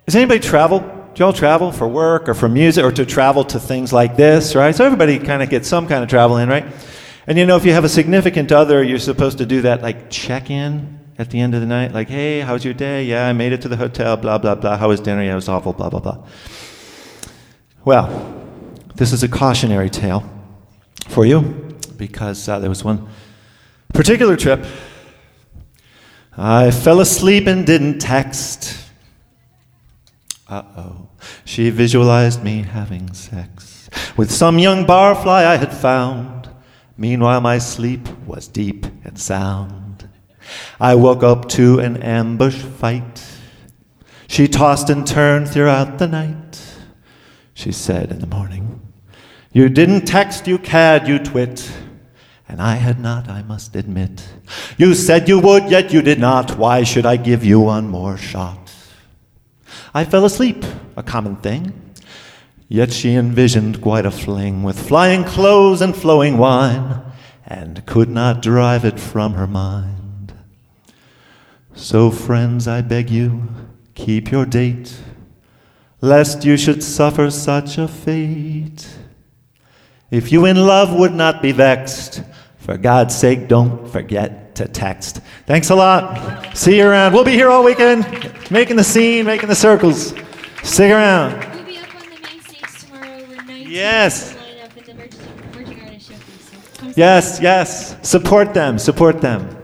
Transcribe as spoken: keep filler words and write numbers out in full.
Does anybody travel? Do y'all travel for work or for music or to travel to things like this, right? So everybody kind of gets some kind of travel in, right? And you know, if you have a significant other, you're supposed to do that like check-in at the end of the night. Like, hey, how was your day? Yeah, I made it to the hotel, blah, blah, blah. How was dinner? Yeah, it was awful, blah, blah, blah. Well, this is a cautionary tale for you because uh, there was one particular trip. I fell asleep and didn't text. Uh-oh. She visualized me having sex with some young barfly I had found. Meanwhile, my sleep was deep and sound. I woke up to an ambush fight. She tossed and turned throughout the night. She said in the morning, "You didn't text, you cad, you twit." And I had not, I must admit. You said you would, yet you did not. Why should I give you one more shot? I fell asleep, a common thing. Yet she envisioned quite a fling with flying clothes and flowing wine, and could not drive it from her mind. So friends, I beg you, keep your date, lest you should suffer such a fate. If you in love would not be vexed, for God's sake, don't forget to text. Thanks a lot. See you around. We'll be here all weekend, making the scene, making the circles. Stick around. We'll be up on the main stage tomorrow. We're nineteen Yes. line up in the Merging Merging Artist Showcase. So come Yes, yes. Support them. Support them.